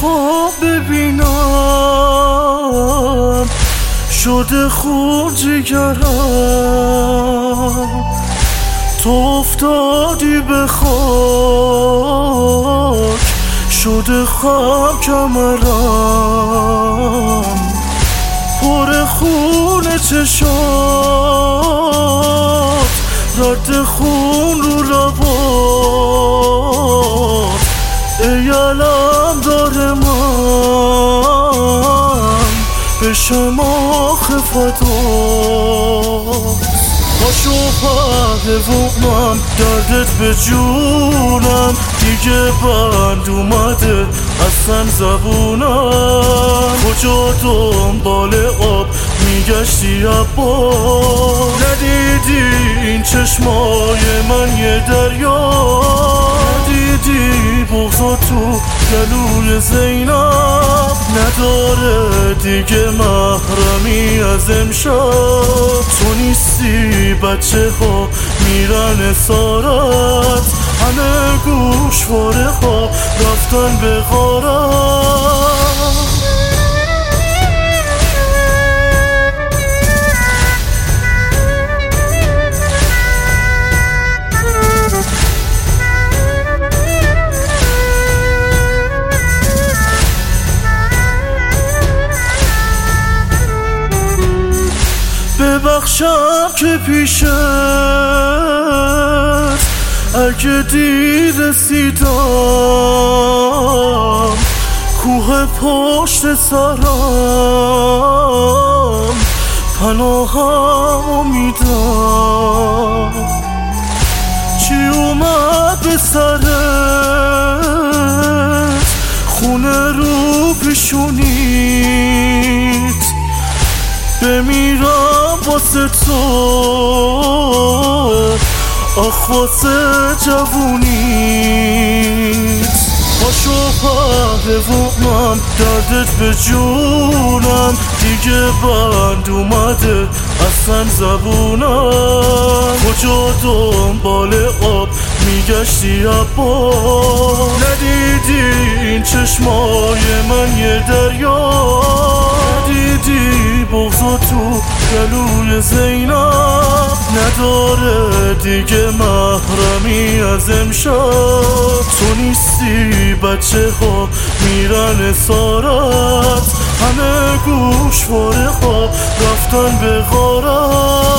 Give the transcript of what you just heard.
خواب ببینم شده خون جگرم، تو افتادی به خاک شده خم کمرم، پر خون چشات رد خون رو لبات، ای علم داره من بشم آخه فدات. پاشو پهلوونم دردت به جونم، دیگه بند اومده اصلا زبونم، کجا دنبال آب میگشتی عباس، ندیدی این چشمای من یه دریا، ندیدی بغضا تو گلوی زینب، نداره دیگه محرمی از امشب، تو نیستی بچه ها میرن اسارت، همه گوشواره ها رفتن به غارت. ببخشم که پیشت اگه دیر رسیدم، کوه پشت سرم پناهم میدم، چی اومد به سرت خونه رو پیشونیت، بمیرم واسه تو آخ واسه جوونیت. پاشو پهلوونم دردت به جونم، دیگه بند اومده اصلا زبونم، کجا دنبال آب میگشتی عباس، ندیدی این چشمای من یه دریا، ندیدی بغضا تو گلوی زینب، نداره دیگه محرمی از امشب، تو نیستی بچه ها میرن اسارت، همه گوشواره ها رفتن به غارت.